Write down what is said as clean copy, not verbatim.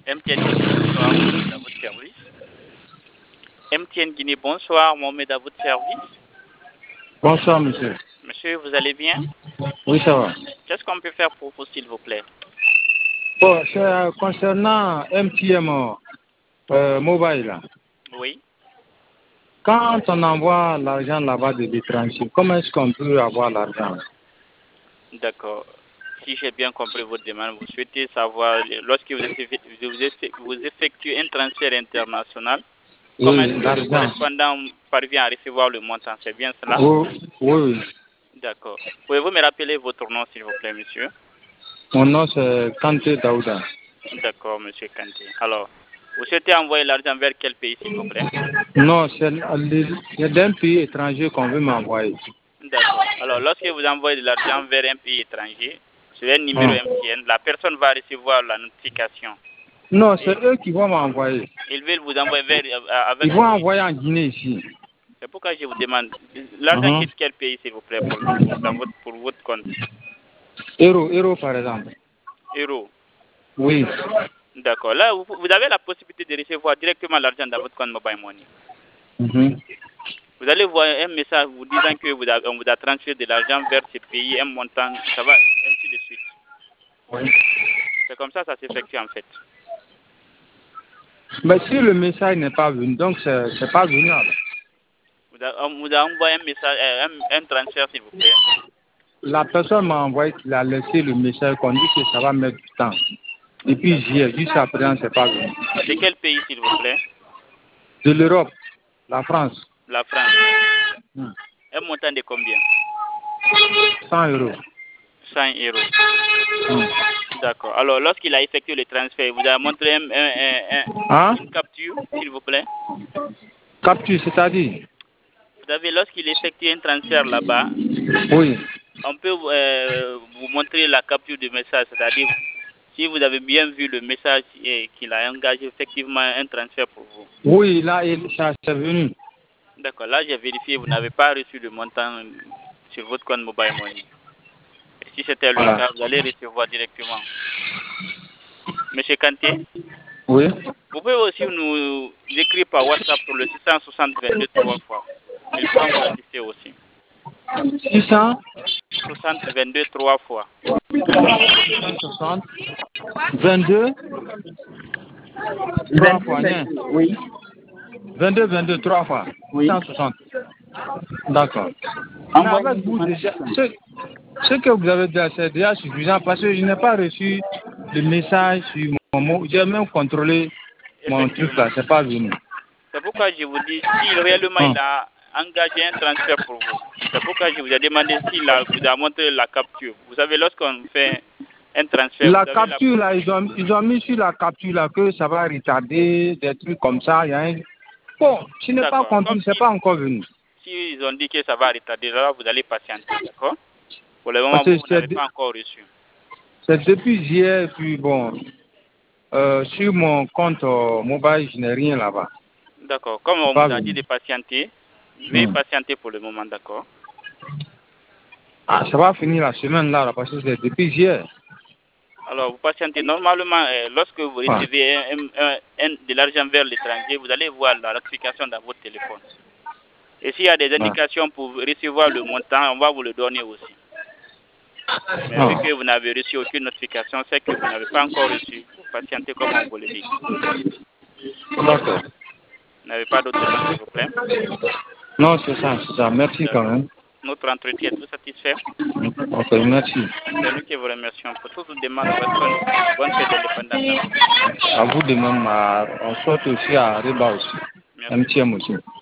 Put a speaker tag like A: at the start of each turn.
A: MTN Guinée, bonsoir, Mohamed à votre service. MTN Guinée, bonsoir, Mohamed à votre service.
B: Bonsoir, monsieur.
A: Monsieur, vous allez bien?
B: Oui, ça va.
A: Qu'est-ce qu'on peut faire pour vous, s'il vous plaît?
B: Bon, c'est concernant MTN Mobile, là.
A: Oui.
B: Quand on envoie l'argent là-bas de l'étranger, comment est-ce qu'on peut avoir l'argent?
A: D'accord. Si j'ai bien compris votre demande, vous souhaitez savoir, lorsque vous effectuez un transfert international, comment est-ce
B: Oui,
A: que le
B: l'argent.
A: correspondant parvient à recevoir le montant? C'est bien cela?
B: Oui, oui.
A: D'accord. Pouvez-vous me rappeler votre nom, s'il vous plaît, monsieur?
B: Mon nom, c'est Kanté Daouda.
A: D'accord, monsieur Kanté. Alors, vous souhaitez envoyer l'argent vers quel pays, s'il vous plaît?
B: Non, c'est d'un pays étranger qu'on veut m'envoyer.
A: D'accord. Alors, lorsque vous envoyez de l'argent vers un pays étranger, sur un numéro MTN, la personne va recevoir la notification.
B: Non, c'est eux qui vont m'envoyer.
A: Ils veulent vous envoyer avec
B: Ils vont envoyer en Guinée ici.
A: C'est pourquoi je vous demande, l'argent quitte quel pays, s'il vous plaît, pour votre compte?
B: Euro par exemple.
A: Euro.
B: Oui.
A: D'accord. Là, vous avez la possibilité de recevoir directement l'argent dans votre compte Mobile Money. Vous allez voir un message vous disant que on vous a transféré de l'argent vers ce pays, un montant, ça va, ainsi de suite.
B: Oui.
A: C'est comme ça s'effectue en fait.
B: Mais si le message n'est pas venu, donc c'est pas venu alors.
A: On vous a envoyé un message, un transfert, s'il vous plaît.
B: La personne m'a envoyé qu'il a laissé le message qu'on dit que ça va mettre du temps. Depuis hier, jusqu'à présent, c'est pas venu.
A: De quel pays, s'il vous plaît?
B: De l'Europe, la France.
A: La France. Un montant de combien?
B: 100 euros.
A: 100 euros. D'accord. Alors, lorsqu'il a effectué le transfert, il vous a montré une capture, s'il vous plaît?
B: Capture, c'est-à-dire?
A: Vous savez, lorsqu'il effectue un transfert là-bas,
B: oui,
A: on peut vous montrer la capture du message, c'est-à-dire si vous avez bien vu le message qu'il a engagé effectivement un transfert pour vous.
B: Oui, là, ça c'est venu.
A: D'accord. Là, j'ai vérifié, vous n'avez pas reçu le montant sur votre compte Mobile Money. Et si c'était le cas, vous allez recevoir directement. Monsieur Kanté?
B: Oui.
A: Vous pouvez aussi nous écrire par WhatsApp sur le 660 22 3 fois. Il pourra vous assister aussi.
B: 660
A: 22 3 fois.
B: 660 22 3 fois, non?
C: Oui.
B: 22 3 fois.
C: Oui.
B: 160. D'accord. Mais avec vous déjà, ce que vous avez dit, c'est déjà suffisant parce que je n'ai pas reçu de message sur mon mot. J'ai même contrôlé mon truc là, c'est pas venu.
A: C'est pourquoi je vous dis, si réellement il a engagé un transfert pour vous, c'est pourquoi je vous ai demandé s'il vous a montré la capture. Vous savez, lorsqu'on fait un transfert...
B: La capture là, ils ont mis sur la capture là que ça va retarder, des trucs comme ça. Il y a un... Bon, je n'ai pas compris, c'est pas encore venu.
A: Si ils ont dit que ça va retarder, là, vous allez patienter, d'accord? Pour le moment, vous n'avez pas encore reçu.
B: C'est depuis hier, puis bon, sur mon compte mobile, je n'ai rien là-bas.
A: D'accord. Comme on vous a dit de patienter, veuillez patienter pour le moment, d'accord?
B: Ah, ça va finir la semaine là, parce que c'est depuis hier.
A: Alors, vous patientez. Normalement, lorsque vous recevez de l'argent vers l'étranger, vous allez voir la notification dans votre téléphone. Et s'il y a des indications pour recevoir le montant, on va vous le donner aussi. Mais vu que vous n'avez reçu aucune notification, c'est que vous n'avez pas encore reçu. Vous patientez comme on vous le dit.
B: D'accord.
A: Vous n'avez pas d'autres demandes, s'il vous plaît?
B: Non, c'est ça. Merci quand même.
A: Notre entretien, êtes-vous satisfait?
B: Ok, merci.
A: C'est nous qui vous remercions. Pour toutes les demandes, bonne fête d'indépendance.
B: À vous de même, on souhaite aussi à Reba aussi.
A: Merci.
B: MTM aussi.